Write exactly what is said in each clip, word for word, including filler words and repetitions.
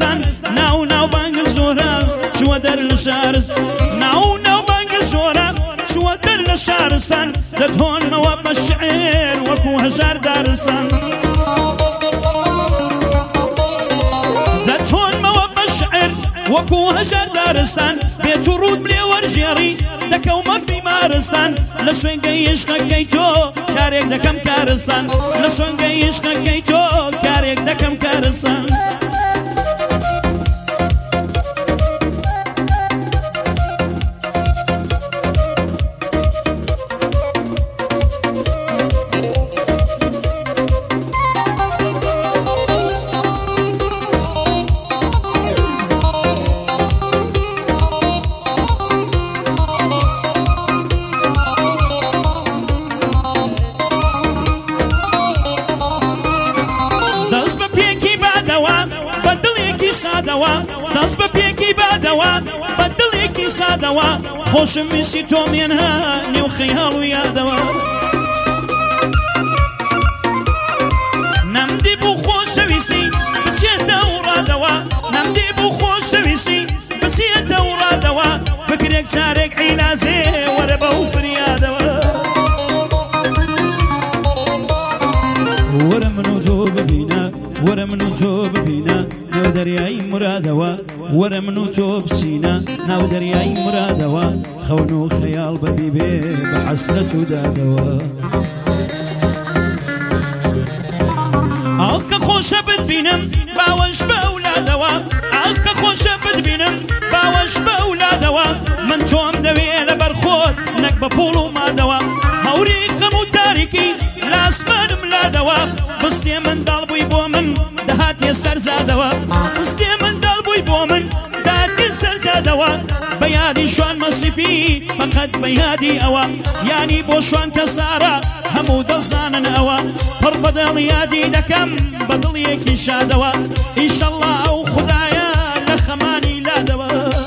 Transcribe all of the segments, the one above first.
شارستان ناو ناو بانگ زورا شو در لشارست ناو ناو بانگ زورا شو در لشارستان دتهون مواب الشعر وكو هجار دارستان دتهون مواب الشعر وكو هجار دارستان بيت ورود بلي ورجيري دكو مبي مارستان لسوين قيش قيتو كاريك دكم كارستان لسوين قيش قيتو كاريك دكم كارستان دەست بە پێکی بادەوە بە دڵێکی سادەوە خۆشم ویستی تۆ مێنها نێو خەیاڵ و یادەوە نەمدی بوو خۆشەویستی بچێتە و ڕادەوە نەمدی بوو خۆشەویستی بچێتە و ڕادەوە فکرێک جارێک عیلازێ وەرە بەو فریادەوە وەرە من و تۆ ببینە وەرە من و تۆ ببینە ناو دەریای مرادەوە وەرە من و تۆ بچینە ناو دەریای مرادەوە خەون و خەیاڵ بەدی بێ بە حەسرەت و دادەوە ئاڵکە خۆشە بتبینم باوەش بە ئەولادەوە ئاڵکە خۆشە بتبینم باوەش بە ئەولادەوە من تۆم دەوێ لە بەرخۆت نەک بە پوڵ و مادەوە هەوری خەم و تاریکی لاسمانم لادەوە بستێ منداڵ بووی بۆ من دەهاتێ سەرزادەوە بستێ منداڵ بووی بۆ من دەهاتێ سەرزادەوە بە یادی شوان مەسیفی فەقەت بە یادی ئەوە یانی بۆ شوان کەسارە هەموو دەزانن ئەوە پڕ بەدڵ یادی دەکەم بە دڵیەکی شادەوە ئینشەڵڵا ئەو خودایە لە خەمانی لادەوە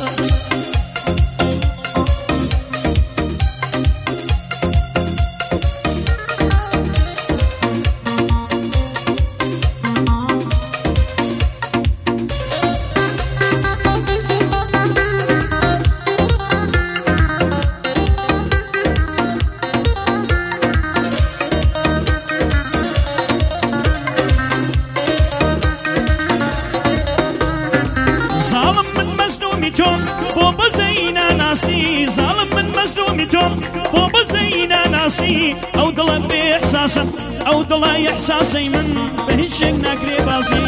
بۆ بەزەینە ناسی زاڵم من مەزلومی تۆم بۆ بەزەینە ناسی ئەو دڵە بێ ئەحساسە ئەو دڵە ئەحساسەی من بە هیچ شێک ناکرێ بازی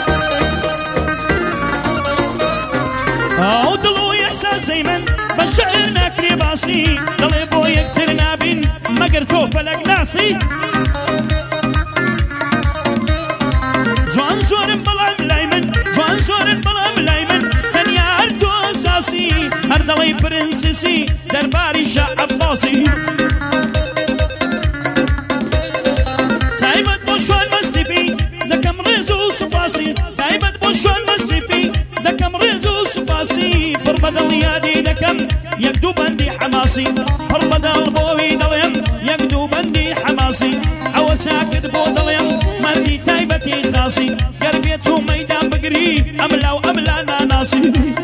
ئەو دڵ و ئەحساسەی من بە شەعر ناکرێ باسی دڵێ بۆ یەکتر نابین مەگەر تۆ فەلەک ناسی جوان زۆرم بەڵام لای من جوان زۆرم بەڵام لای من هەر دەڵی پرنسسی دەرباری شا عەباسی تایبەت بۆ شوان مەسیفی دەکەم ڕێز و سوپاسی تایبەت بۆ شوان مەسیفی دەکەم ڕێز و سوپاسی پڕ بەدڵ یادی دەکەم یەک دوو بەندی حەماسی پڕ بەدڵ بۆوی دەڵێم یەک دوو بەندی حەماسی ئەوە چاکت بۆ دەڵێم مەردی تایبەتی خاسی گەر بێت و مەیدان بگری ئەملا و ئەملا ناناسی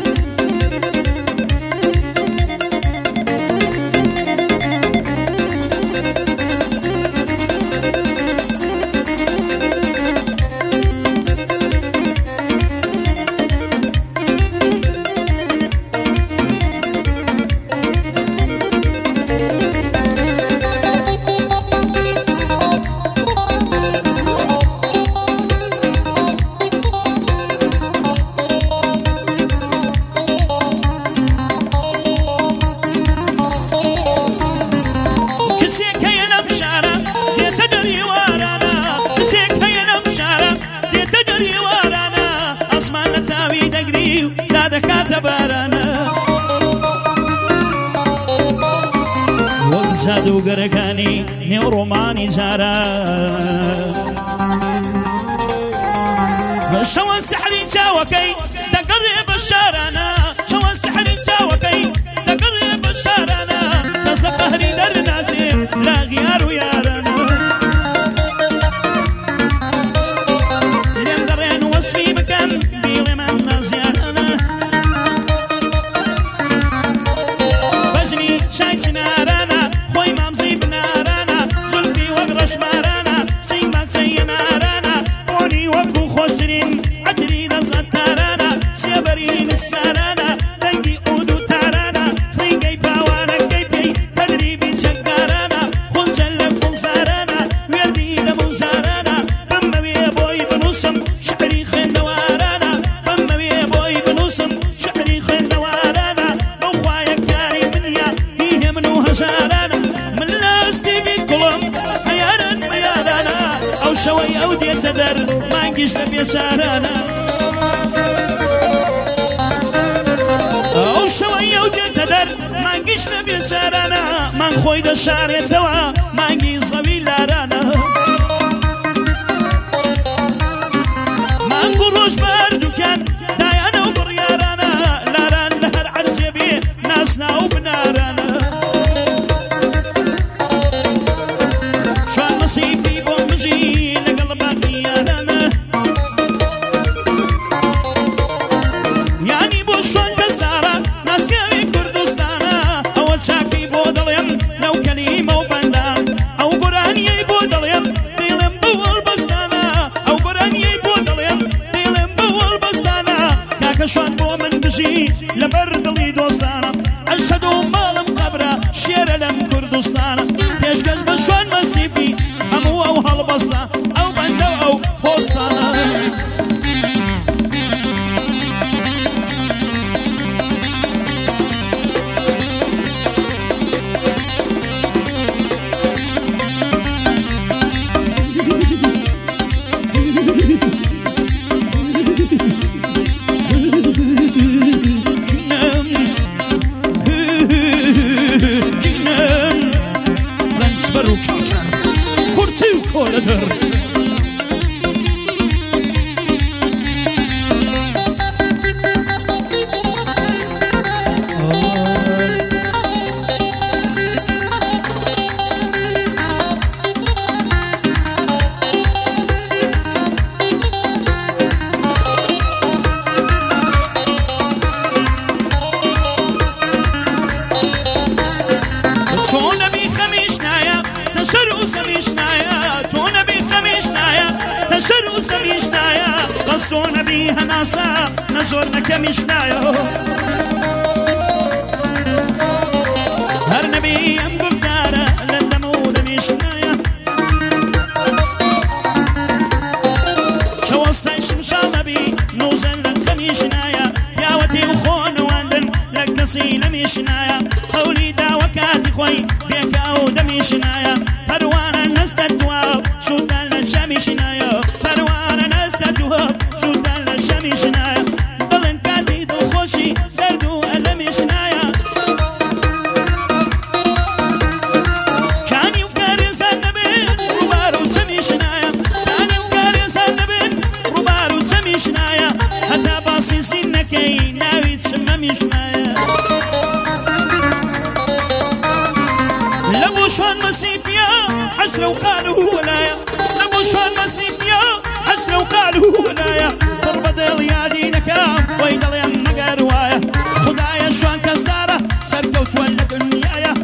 جادوگەرەکانی نێو ڕۆمانی جارە شەوە سحری چاوەکەی دەگەڕێ بە شارانە شەوە سحری چاوەکەی دەگەڕێ بە شارانە دەست لە قەهری دەرناچێ لا غیار و یارانە لێم دەڕێن وەسفی بکەن بیڵێ من نازی شەوەی ئەو دێتە دەر مانگیش لە بێچارانە ئەو شەوەی ئەو دێتە دەر مانگیش لە بێچارانە مان خۆی دەشارێتەوە مانگی زەوی لارانە مانگ و ڕۆژ بەردووکان دایانە و بڕیارانە لاران لە هەر عەرزێ بێ ناسنا و بنارانە شوان مەسیفی بۆ مژی لەگەڵ باقییانانە یانی بۆ شوان کەسارە ناسیاوی کوردستانە ئەوە چاکی بۆ دەڵێم لەو کەلیمە و بەندە ئەو گۆرانیەی بۆ دەڵێم دڵێم بە وەڵبەستانە ئەو گۆرانیەی بۆ دەڵێم دڵێم بە وەڵبەستانە کاکە شوان بۆ من بژی لەبەر دڵی دۆستانە ئەشهەد و ماڵم قەبرە شێرە لەم کوردستانە پێشکەش بە شوان مەسیفی هەموو ئەو هەڵبەستە ئەو بەندە و ئەو پۆستانە زۆر نەکەمیش نایە هەر نەبی ئەم گفتارە لە دەم و دەمیش نایە کەوەستای شمشاڵ نەبی نوزەن لە خەمیش نایە پیاوەتی و خۆنەواندن لە کەسی لەمیش نایە قەولی داوە کاتی خۆی بێکا و دەمیش نایە پەروانە نەستە دواو سوودان لە شەمیش نایە پەروانە نەستە دواو سوودان لە شەمیش نایە دەرد و ئەلەمیش نایە کانی و کارێزان نەبێن ڕووبار و چەمیش نایە کانی و کارێزان نەبێن ڕووبار و چەمیش نایە هەتا باسی سین نەکەی ناوی چمەمیش نایە لە بۆ شوان مەسیفیا حەسرە و قال و وەلایە لە بۆ شوان مەسیفیا حەسرە و قال و وەلایە پڕ بە دڵ یادی نەکەم وەی دەڵێم مەگەر وایە خدایە شوان کەسدارە سەرکەوتووە لە دنیایە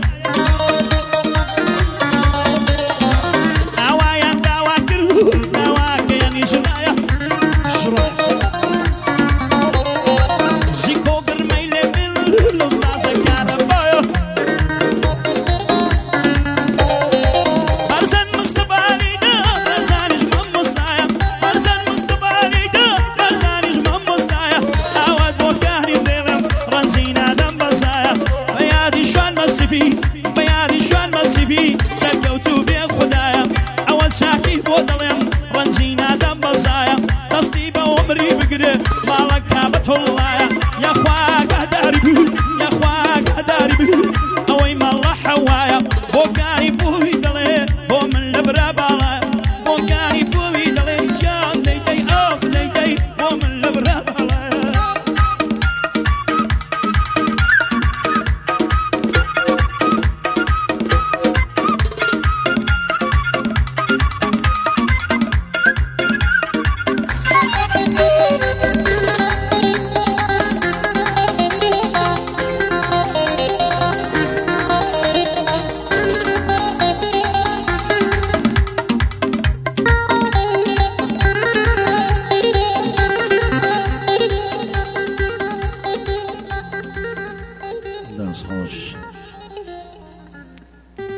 ئاوایان داوا کرد و داواکەیانی ژڕایە زیکۆ گرمەی لێ دڵ لەو سازە کارەبایە بەرزەن مستەفالیدا بەرزانیش مەمۆستایە بەرزەن مستەفالیدا بەرزانیش مەمۆستایە ئاوات بۆ کاری دێڵم ڕەنجینادەم بەزایە بە یادی شوان مەسیفی بە یادی شوان مەسیفی سەرکەوتوو بێ خودایە ئەوە چاکی بۆ دەڵێم ڕەنجینادەم بەزایە دەستی بە عومری بگرێ ماڵەکا بە تۆڵایە یاخوا